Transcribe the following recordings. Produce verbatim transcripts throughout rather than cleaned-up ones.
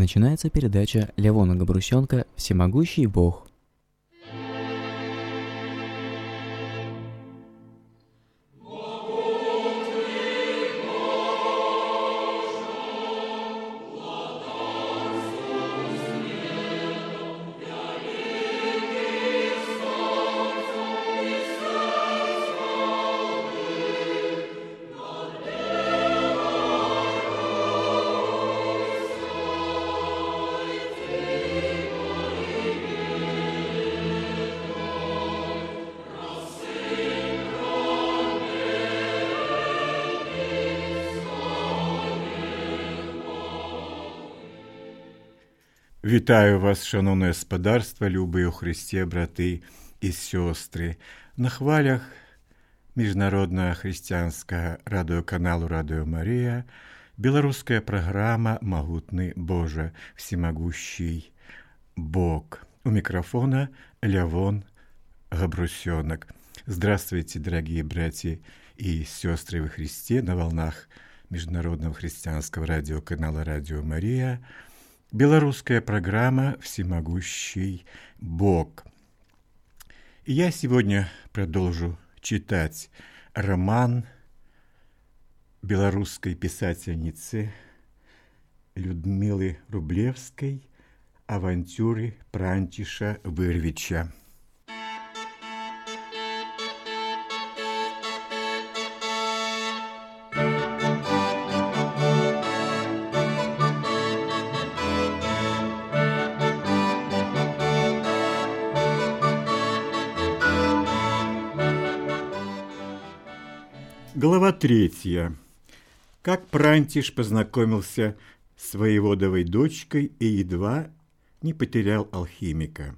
начинается передача Левона Габрусенко «Всемогущий Бог». Вітаю вас, шановне господарство, любі у Христі, брати і сестри. На хвалях Міжнародного християнського радіоканалу «Радіо Марія» белорусская программа «Могутный Боже, всемогущий Бог». У микрофона Левон Габрусенок. Здравствуйте, дорогие братья и сестры во Христе на волнах Международного христианского радиоканала «Радио Мария». Белорусская программа «Всемогущий Бог». И я сегодня продолжу читать роман белорусской писательницы Людмилы Рублевской «Авантюры Прантиша Вырвича». Глава третья. Как Прантиш познакомился с воеводовой дочкой и едва не потерял алхимика.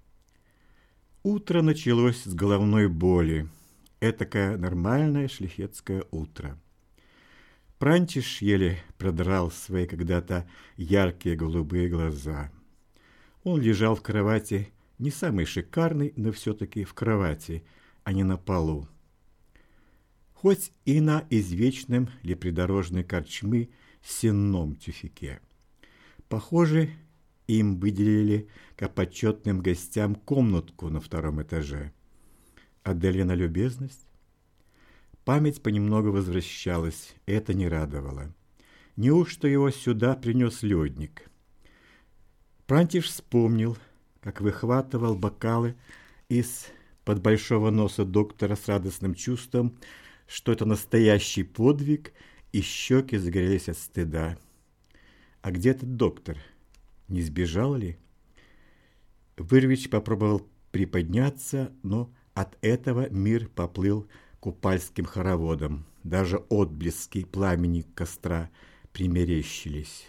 Утро началось с головной боли. Этакое нормальное шляхетское утро. Прантиш еле продрал свои когда-то яркие голубые глаза. Он лежал в кровати, не самый шикарный, но все-таки в кровати, а не на полу. Хоть и на извечном ли придорожной корчмы сенном тюфике. Похоже, им выделили к почетным гостям комнатку на втором этаже. Отдали на любезность? Память понемногу возвращалась, это не радовало. Неужто его сюда принес ледник? Прантиш вспомнил, как выхватывал бокалы из-под большого носа доктора с радостным чувством, что это настоящий подвиг, и щеки загорелись от стыда. А где этот доктор? Не сбежал ли? Вырвич попробовал приподняться, но от этого мир поплыл купальским хороводом. Даже отблески пламени костра примерещились.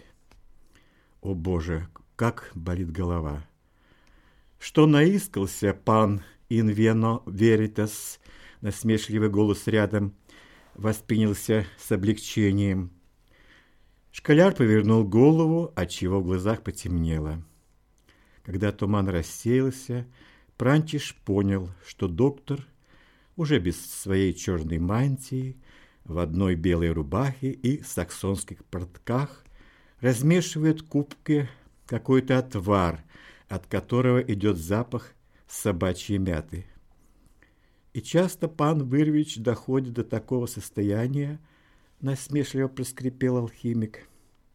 О Боже, как болит голова! Что наискался пан Инвено Веритас? Насмешливый голос рядом воспринялся с облегчением. Школяр повернул голову, отчего в глазах потемнело. Когда туман рассеялся, Прантиш понял, что доктор, уже без своей черной мантии, в одной белой рубахе и саксонских портках, размешивает в кубке какой-то отвар, от которого идет запах собачьей мяты. И часто пан Вырвич доходит до такого состояния, насмешливо проскрипел алхимик.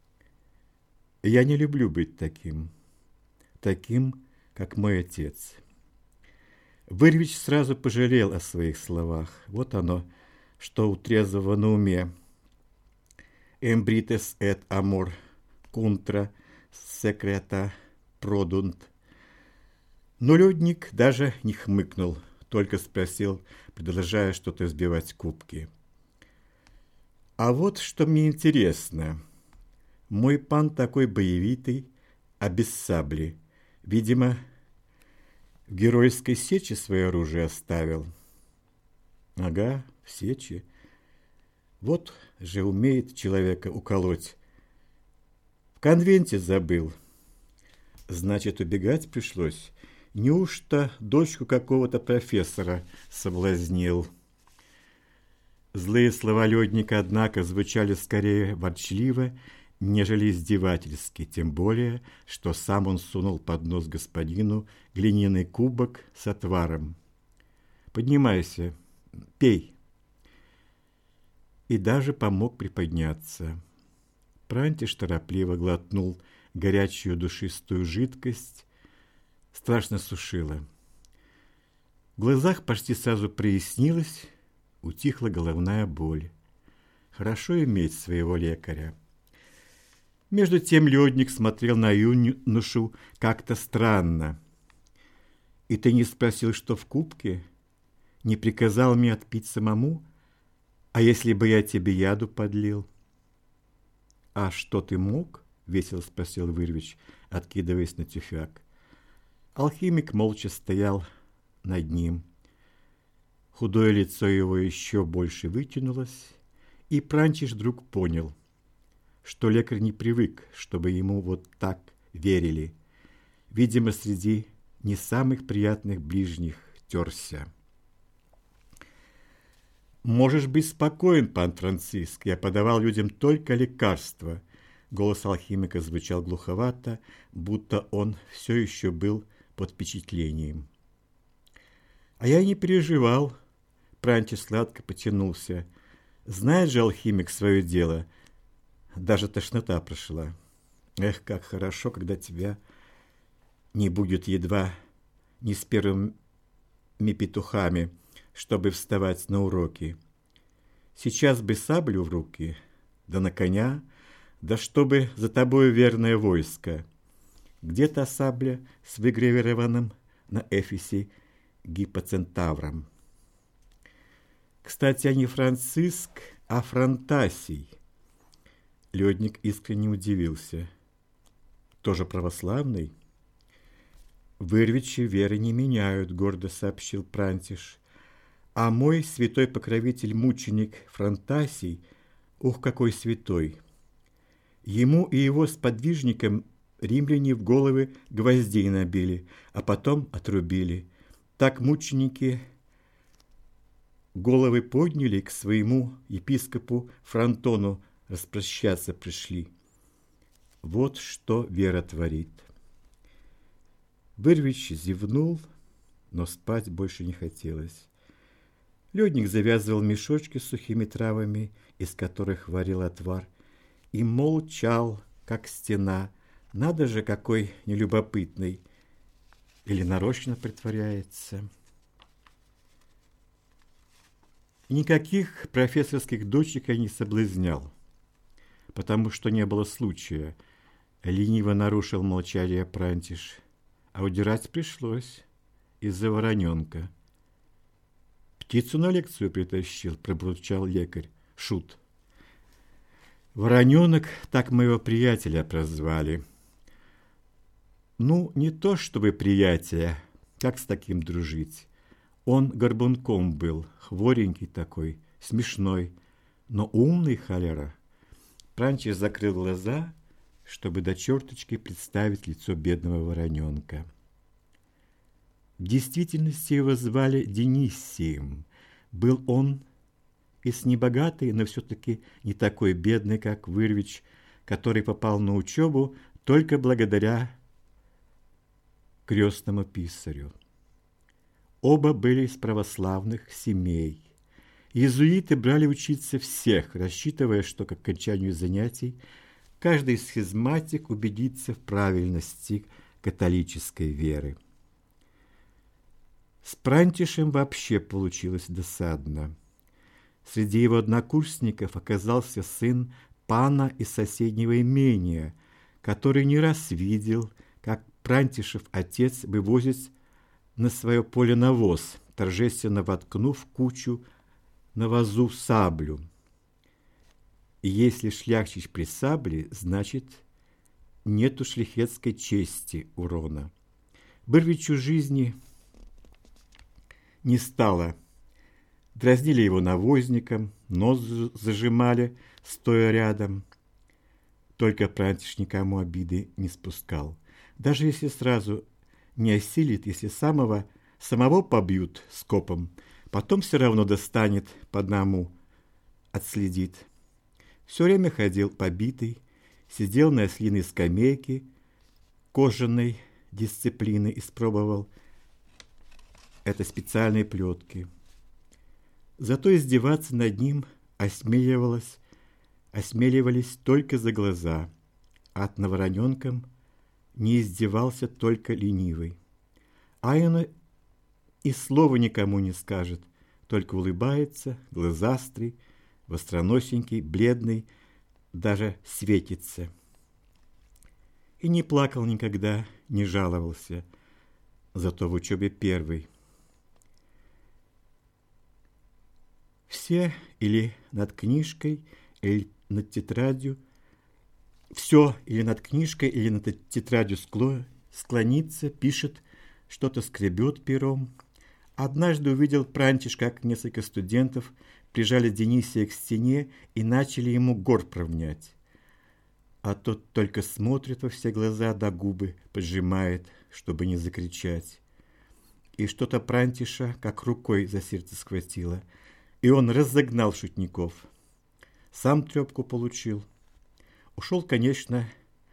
Я не люблю быть таким, таким, как мой отец. Вырвич сразу пожалел о своих словах. Вот оно, что у трезвого на уме. Эмбритес эт амор контра секрета продунт. Но ледник даже не хмыкнул, только спросил, продолжая что-то взбивать кубки. А вот что мне интересно. Мой пан такой боевитый, а без сабли. Видимо, в геройской сече свое оружие оставил. Ага, в сече. Вот же умеет человека уколоть. В конвенте забыл. Значит, убегать пришлось. Неужто дочку какого-то профессора соблазнил? Злые слова ледника, однако, звучали скорее ворчливо нежели издевательски, тем более, что сам он сунул под нос господину глиняный кубок с отваром. «Поднимайся, пей!» И даже помог приподняться. Прантиш торопливо глотнул горячую душистую жидкость, страшно сушило. В глазах почти сразу прояснилось, утихла головная боль. Хорошо иметь своего лекаря. Между тем лёдник смотрел на юношу как-то странно. «И ты не спросил, что в кубке? Не приказал мне отпить самому? А если бы я тебе яду подлил?» «А что ты мог?» — весело спросил Вырвич, откидываясь на тюфяк. Алхимик молча стоял над ним. Худое лицо его еще больше вытянулось, и Прантиш вдруг понял, что лекарь не привык, чтобы ему вот так верили. Видимо, среди не самых приятных ближних терся. «Можешь быть спокоен, пан Франциск, я подавал людям только лекарства». Голос алхимика звучал глуховато, будто он все еще был под впечатлением. «А я и не переживал», — Прантиш сладко потянулся. «Знает же алхимик свое дело». Даже тошнота прошла. Эх, как хорошо, когда тебя не будет едва не с первыми петухами, чтобы вставать на уроки. Сейчас бы саблю в руки, да на коня, да чтобы за тобою верное войско. Где та сабля с выгравированным на эфисе гипоцентавром? Кстати, а не Франциск, а Франтасий. Лёдник искренне удивился. Тоже православный? «Вырвичи веры не меняют», — гордо сообщил Прантиш. «А мой святой покровитель-мученик Франтасий, ух, какой святой! Ему и его сподвижникам римляне в головы гвоздей набили, а потом отрубили. Так мученики головы подняли, к своему епископу Фронтону распрощаться пришли. Вот что вера творит». Вырвич зевнул, но спать больше не хотелось. Лёдник завязывал мешочки с сухими травами, из которых варил отвар, и молчал, как стена. Надо же, какой нелюбопытный! Или нарочно притворяется? Никаких профессорских дочек я не соблазнял, потому что не было случая. Лениво нарушил молчание Прантиш. А удирать пришлось из-за вороненка. «Птицу на лекцию притащил», — пробурчал лекарь. Шут. «Вороненок, так моего приятеля прозвали». «Ну, не то чтобы приятеля, как с таким дружить. Он горбунком был, хворенький такой, смешной, но умный холера». Прантиш закрыл глаза, чтобы до черточки представить лицо бедного вороненка. В действительности его звали Дионисием. Был он и с небогатый, но все-таки не такой бедный, как Вырвич, который попал на учебу только благодаря крестному писарю. Оба были из православных семей. Иезуиты брали учиться всех, рассчитывая, что к окончанию занятий каждый схизматик убедится в правильности католической веры. С Прантишем вообще получилось досадно. Среди его однокурсников оказался сын пана из соседнего имения, который не раз видел, как Прантишев отец вывозит на свое поле навоз, торжественно воткнув кучу на вазу саблю. И если шляхтич при сабле, значит, нету шляхетской чести урона. Вырвичу жизни не стало. Дразнили его навозником, нос зажимали, стоя рядом. Только Прантиш никому обиды не спускал. Даже если сразу не осилит, если самого, самого побьют скопом, потом все равно достанет по одному, отследит. Все время ходил побитый, сидел на ослиной скамейке кожаной дисциплины, испробовал это специальные плетки. Зато издеваться над ним осмеливалось, осмеливались только за глаза, а от новороненком не издевался только ленивый. Айна и слова никому не скажет, только улыбается, глазастый, востроносенький, бледный, даже светится. И не плакал никогда, не жаловался, зато в учебе первый. Все или над книжкой, или над тетрадью, все или над книжкой, или над тетрадью скло, склонится, пишет, что-то скребет пером. Однажды увидел Прантиш, как несколько студентов прижали Денисия к стене и начали ему горб равнять. А тот только смотрит во все глаза, да губы поджимает, чтобы не закричать. И что-то Прантиша как рукой за сердце схватило, и он разогнал шутников. Сам трепку получил. Ушел, конечно,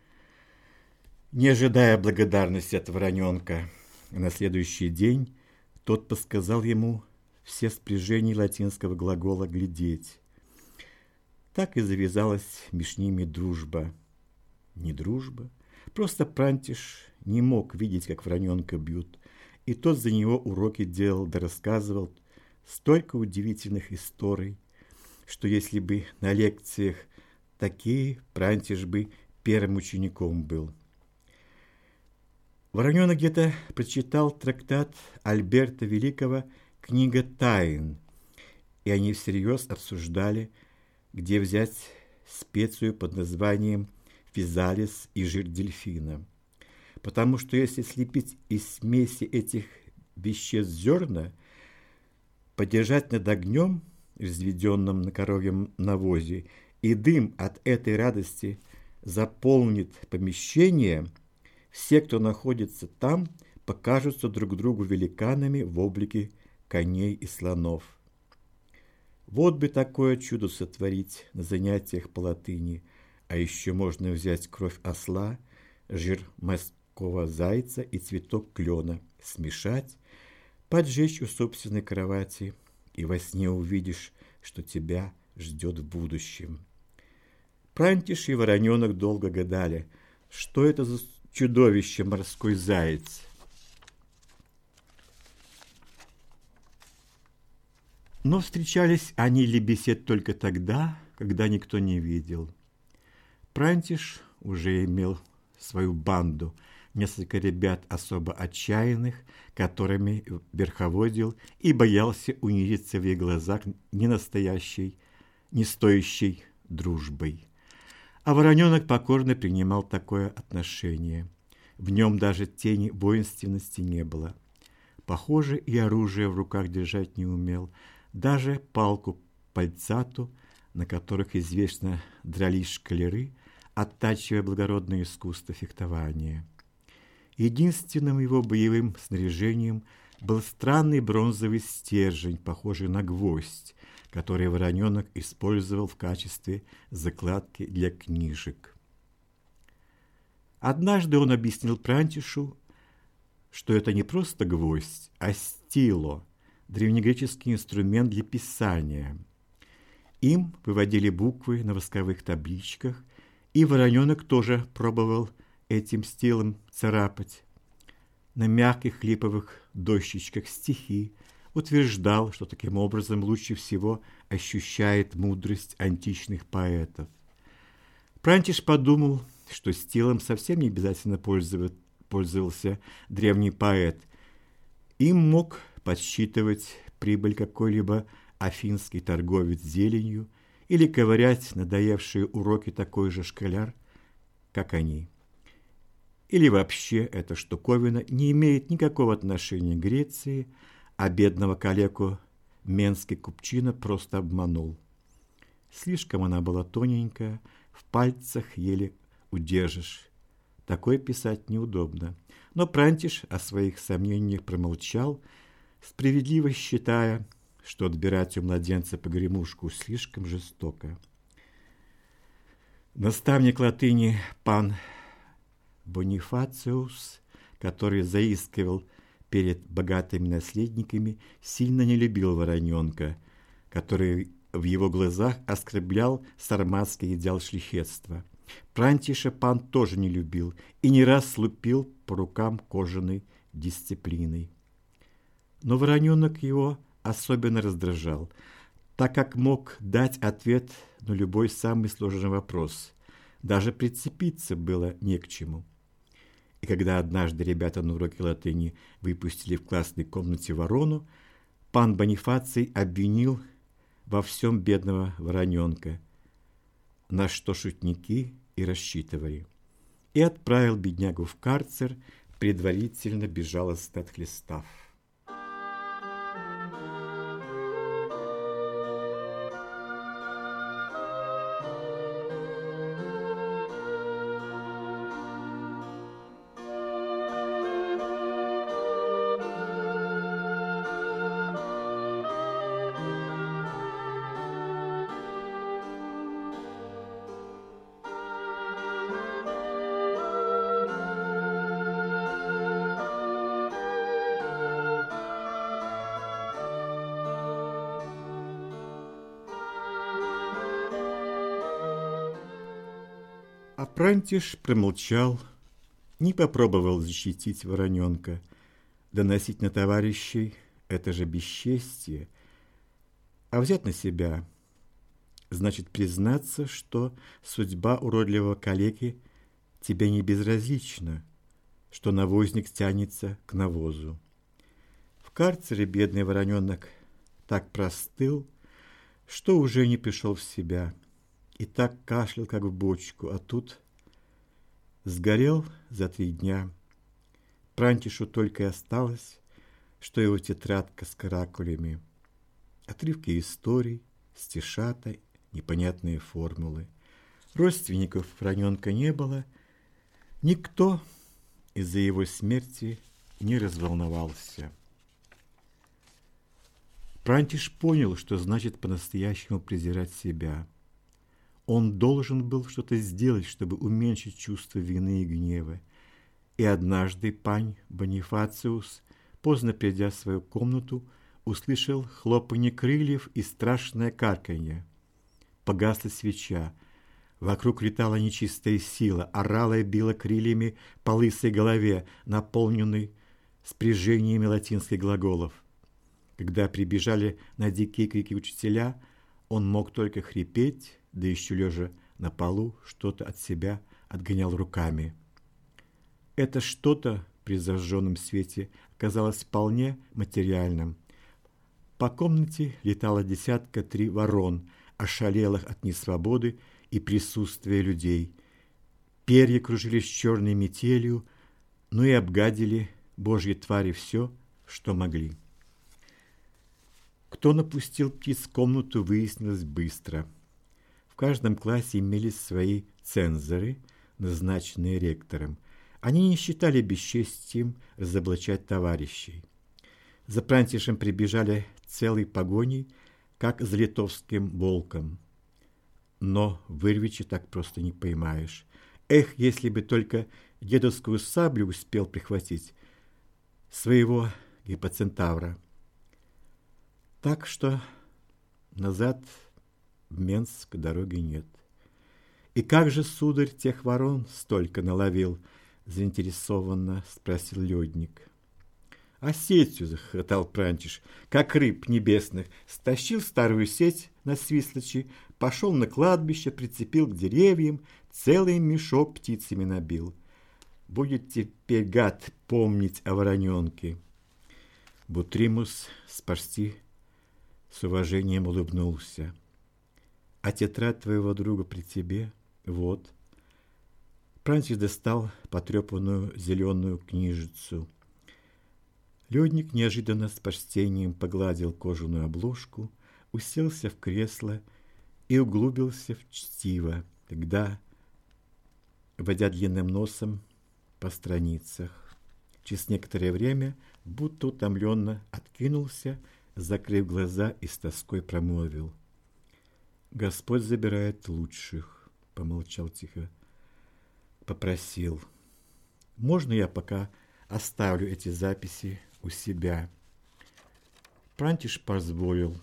не ожидая благодарности от вороненка. На следующий день тот подсказал ему все спряжения латинского глагола «глядеть». Так и завязалась между ними дружба. Не дружба, просто Прантиш не мог видеть, как вороненка бьют, и тот за него уроки делал да рассказывал столько удивительных историй, что если бы на лекциях такие, Прантиш бы первым учеником был. Вороненок где-то прочитал трактат Альберта Великого «Книга тайн», и они всерьез обсуждали, где взять специю под названием физалис и жир дельфина. Потому что если слепить из смеси этих веществ зерна, подержать над огнем, взведенным на коровьем навозе, и дым от этой радости заполнит помещение, все, кто находится там, покажутся друг другу великанами в облике коней и слонов. Вот бы такое чудо сотворить на занятиях по латыни, а еще можно взять кровь осла, жир морского зайца и цветок клена, смешать, поджечь у собственной кровати, и во сне увидишь, что тебя ждет в будущем. Прантиш и вороненок долго гадали, что это за чудовище морской заяц. Но встречались они ли бесед только тогда, когда никто не видел. Прантиш уже имел свою банду, несколько ребят особо отчаянных, которыми верховодил и боялся унизиться в их глазах ненастоящей, не стоящей дружбой. А вороненок покорно принимал такое отношение. В нем даже тени воинственности не было. Похоже, и оружие в руках держать не умел, даже палку пальцату, на которых известно дрались школяры, оттачивая благородное искусство фехтования. Единственным его боевым снаряжением был странный бронзовый стержень, похожий на гвоздь, который вороненок использовал в качестве закладки для книжек. Однажды он объяснил Прантишу, что это не просто гвоздь, а стило, древнегреческий инструмент для писания. Им выводили буквы на восковых табличках, и вороненок тоже пробовал этим стилом царапать. На мягких липовых дощечках стихи, утверждал, что таким образом лучше всего ощущает мудрость античных поэтов. Прантиш подумал, что стилом совсем не обязательно пользовался древний поэт. Им мог подсчитывать прибыль какой-либо афинский торговец зеленью или ковырять надоевшие уроки такой же школяр, как они. Или вообще эта штуковина не имеет никакого отношения к Греции, а бедного калеку менский купчина просто обманул. Слишком она была тоненькая, в пальцах еле удержишь. Такое писать неудобно. Но Прантиш о своих сомнениях промолчал, справедливо считая, что отбирать у младенца погремушку слишком жестоко. Наставник латыни пан Бонифациус, который заискивал перед богатыми наследниками, сильно не любил Вороненка, который в его глазах оскорблял сарматский идеал шляхетства. Прантиша пан тоже не любил и не раз лупил по рукам кожаной дисциплиной. Но Вороненок его особенно раздражал, так как мог дать ответ на любой самый сложный вопрос. Даже прицепиться было не к чему. И когда однажды ребята на уроке латыни выпустили в классной комнате ворону, пан Бонифаций обвинил во всем бедного Вороненка, на что шутники и рассчитывали, и отправил беднягу в карцер, предварительно безжалостно отхлестав. А Прантиш промолчал, не попробовал защитить Вороненка. Доносить на товарищей – это же бесчестие. А взять на себя – значит признаться, что судьба уродливого калеки тебе не безразлична, что навозник тянется к навозу. В карцере бедный Вороненок так простыл, что уже не пришел в себя, и так кашлял, как в бочку, а тут сгорел за три дня. Прантишу только и осталось, что его тетрадка с каракулями, отрывки историй, стишата, непонятные формулы. Родственников Вороненка не было, никто из-за его смерти не разволновался. Прантиш понял, что значит по-настоящему презирать себя. Он должен был что-то сделать, чтобы уменьшить чувство вины и гнева. И однажды пань Бонифациус, поздно придя в свою комнату, услышал хлопанье крыльев и страшное карканье. Погасла свеча. Вокруг летала нечистая сила, орала и била крыльями по лысой голове, наполненной спряжениями латинских глаголов. Когда прибежали на дикие крики учителя, он мог только хрипеть, да еще лежа на полу что-то от себя отгонял руками. Это что-то при зажженном свете оказалось вполне материальным. По комнате летало десятка три ворон, ошалелых от несвободы и присутствия людей. Перья кружились черной метелью, но и обгадили божьи твари все, что могли. Кто напустил птиц в комнату, выяснилось быстро. В каждом классе имелись свои цензоры, назначенные ректором. Они не считали бесчестием разоблачать товарищей. За Прантишем прибежали целой погоней, как за литовским волком. Но в Ирвиче так просто не поймаешь. Эх, если бы только дедовскую саблю успел прихватить, своего гипоцентавра. Так что назад в Менск дороги нет. И как же, сударь, тех ворон столько наловил? Заинтересованно спросил лёдник. А сетью, захохотал Прантиш, как рыб небесных, стащил старую сеть на Свислочи, пошел на кладбище, прицепил к деревьям, целый мешок птицами набил. Будет теперь, гад, помнить о вороненке. Бутримус спасти с уважением улыбнулся. А тетрадь твоего друга при тебе? Вот. Прантиш достал потрепанную зеленую книжицу. Лёдник неожиданно с почтением погладил кожаную обложку, уселся в кресло и углубился в чтиво, когда, водя длинным носом по страницах, через некоторое время, будто утомленно откинулся, закрыв глаза и с тоской промолвил: «Господь забирает лучших. помолчал тихо, попросил: «Можно я пока оставлю эти записи у себя?» Прантиш позволил.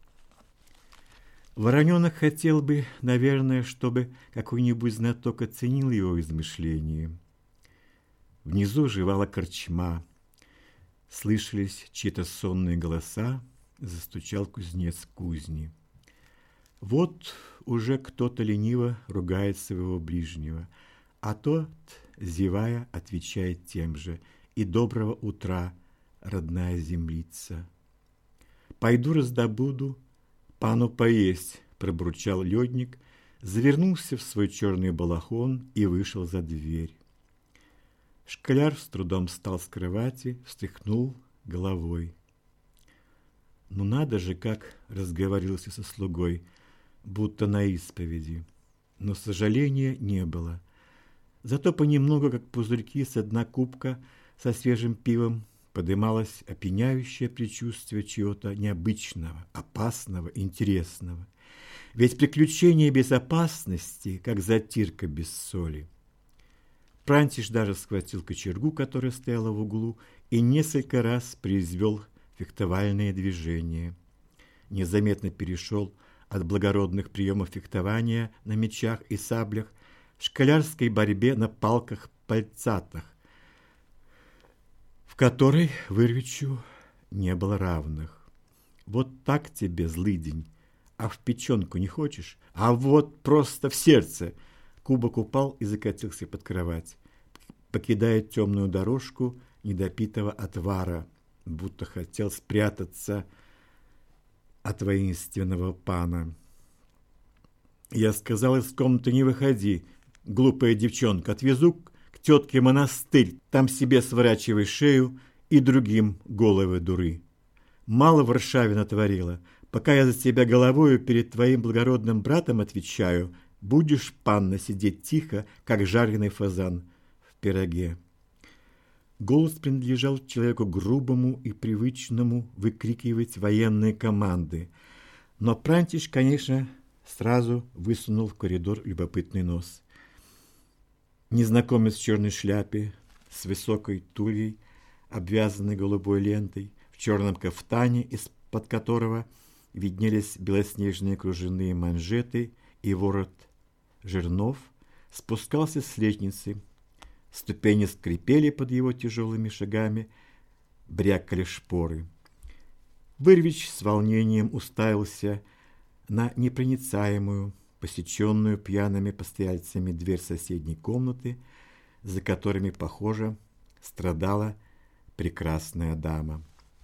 Вороненок хотел бы, наверное, чтобы какой-нибудь знаток оценил его измышления. Внизу жевала корчма. Слышались чьи-то сонные голоса, застучал кузнец в кузне. Вот уже кто-то лениво ругает своего ближнего, а тот, зевая, отвечает тем же: «И доброго утра, родная землица». «Пойду раздобуду пану поесть», — пробурчал ледник, завернулся в свой черный балахон и вышел за дверь. Школяр с трудом встал с кровати, встряхнул головой. Ну надо же, как разговорился со слугой, будто на исповеди. Но сожаления не было. Зато понемногу, как пузырьки с дна кубка со свежим пивом, подымалось опьяняющее предчувствие чего-то необычного, опасного, интересного. Ведь приключение без опасности, как затирка без соли. Прантиш даже схватил кочергу, которая стояла в углу, и несколько раз произвел фехтовальные движения. Незаметно перешел от благородных приемов фехтования на мечах и саблях к школярской борьбе на палках-пальцатах, в которой Вырвичу не было равных. Вот так тебе, злыдень, а в печенку не хочешь? А вот просто в сердце! Кубок упал и закатился под кровать, покидая темную дорожку недопитого отвара, будто хотел спрятаться от воинственного пана. Я сказал: из комнаты не выходи, глупая девчонка, отвезу к тетке в монастырь, там себе сворачивай шею и другим головы дуры. Мало в Варшаве натворила, пока я за тебя головою перед твоим благородным братом отвечаю, будешь, панна, сидеть тихо, как жареный фазан в пироге. Голос принадлежал человеку грубому и привычному выкрикивать военные команды. Но Прантиш, конечно, сразу высунул в коридор любопытный нос. Незнакомец в черной шляпе, с высокой тульей, обвязанной голубой лентой, в черном кафтане, из-под которого виднелись белоснежные кружевные манжеты и ворот жернов, спускался с лестницы. Ступени скрипели под его тяжелыми шагами, брякали шпоры. Вырвич с волнением уставился на непроницаемую, посеченную пьяными постояльцами дверь соседней комнаты, за которыми, похоже, страдала прекрасная дама.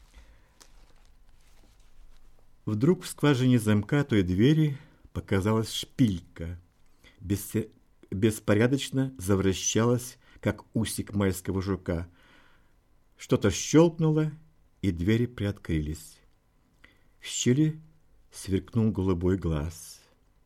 Вдруг в скважине замка той двери показалась шпилька, беспорядочно завращалась, как усик майского жука. Что-то щелкнуло, и двери приоткрылись. В щели сверкнул голубой глаз.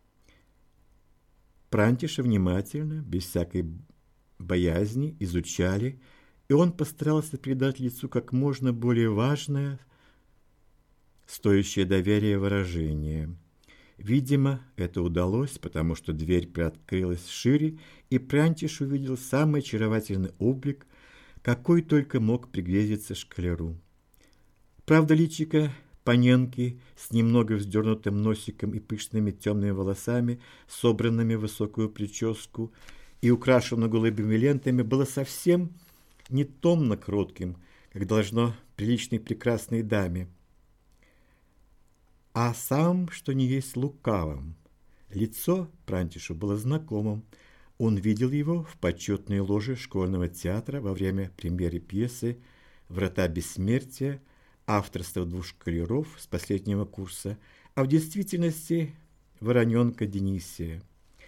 Прантиша внимательно, без всякой боязни, изучали, и он постарался придать лицу как можно более важное, стоящее доверия выражение. Видимо, это удалось, потому что дверь приоткрылась шире, и Прантиш увидел самый очаровательный облик, какой только мог пригрезиться школяру. Правда, личико паненки с немного вздернутым носиком и пышными темными волосами, собранными в высокую прическу и украшенным голубыми лентами, было совсем не томно-кротким, как должно приличной прекрасной даме, а самым, что ни есть, лукавым. Лицо Прантишу было знакомым. Он видел его в почетной ложе школьного театра во время премьеры пьесы «Врата бессмертия», авторства двух школяров с последнего курса, а в действительности Вороненка Денисия.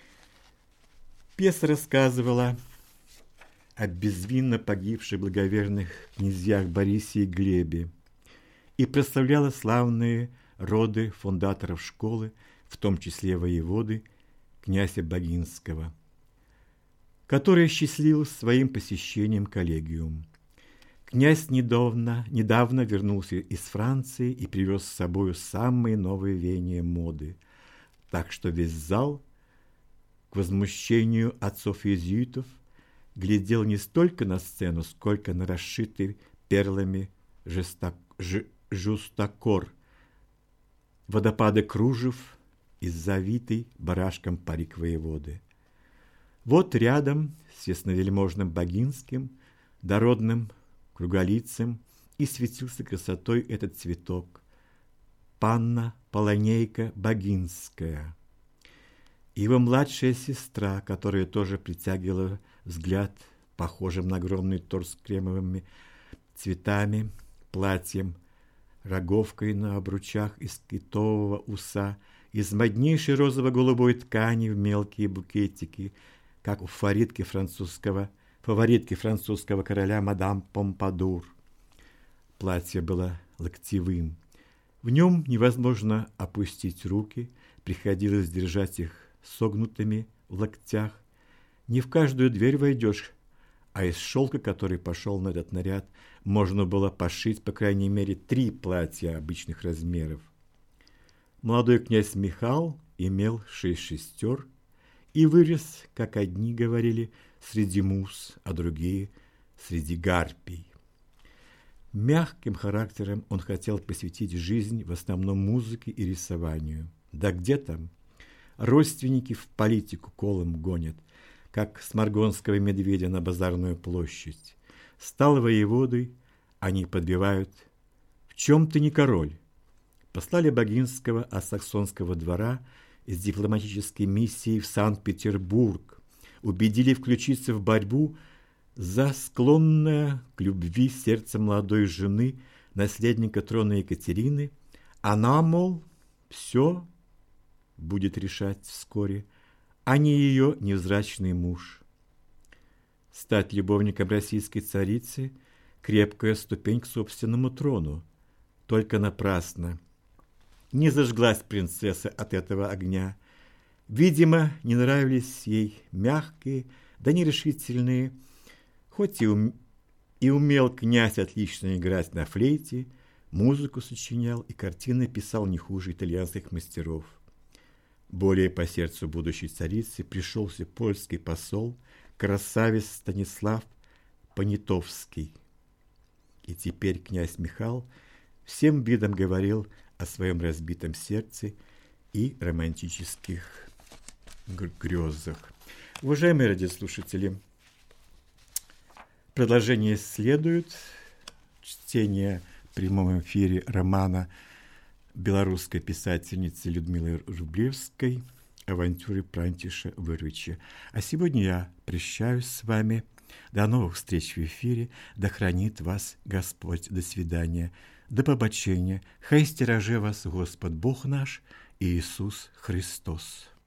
Пьеса рассказывала о безвинно погибших благоверных князьях Борисе и Глебе и прославляла славные роды фундаторов школы, в том числе воеводы князя Богинского, который счастлил своим посещением коллегиум. Князь недавно, недавно вернулся из Франции и привез с собой самые новые веяния моды, так что весь зал к возмущению отцов-иезуитов, глядел не столько на сцену, сколько на расшитый перлами жесток, ж, жустокор, водопады кружев и завитый барашком парик воеводы. Вот рядом с ясновельможным Богинским, дородным круголицем, и светился красотой этот цветок, панна Полонейка Богинская. Его младшая сестра, которая тоже притягивала взгляд похожим на огромный торс с кремовыми цветами, платьем, роговкой на обручах из китового уса, из моднейшей розово-голубой ткани в мелкие букетики, как у фаворитки французского, фаворитки французского короля мадам Помпадур. Платье было локтевым. В нем невозможно опустить руки, приходилось держать их согнутыми в локтях. Не в каждую дверь войдешь, а из шелка, который пошел на этот наряд, можно было пошить, по крайней мере, три платья обычных размеров. Молодой князь Михал имел шесть шестер и вырос, как одни говорили, среди мус, а другие среди гарпий. Мягким характером он хотел посвятить жизнь в основном музыке и рисованию. Да где там? Родственники в политику колом гонят, как сморгонского медведя на базарную площадь. Стал воеводой, они подбивают: «В чем ты не король?» Послали Богинского от саксонского двора с дипломатической миссией в Санкт-Петербург, убедили включиться в борьбу за склонное к любви сердце молодой жены, наследника трона Екатерины. Она, мол, все будет решать вскоре, а не ее невзрачный муж. Стать любовником российской царицы – крепкая ступень к собственному трону. Только напрасно. Не зажглась принцесса от этого огня. Видимо, не нравились ей мягкие, да нерешительные. Хоть и, ум... и умел князь отлично играть на флейте, музыку сочинял и картины писал не хуже итальянских мастеров. Более по сердцу будущей царицы пришелся польский посол, красавец Станислав Понятовский. И теперь князь Михал всем видом говорил о своем разбитом сердце и романтических грезах. Уважаемые радиослушатели, продолжение следует. Чтение в прямом эфире романа белорусской писательницы Людмилы Рублевской «Авантюры Прантиша Вырвича». А сегодня я прощаюсь с вами. До новых встреч в эфире. Да хранит вас Господь. До свидания. До побачення. Хай стереже вас Господь Бог наш и Иисус Христос.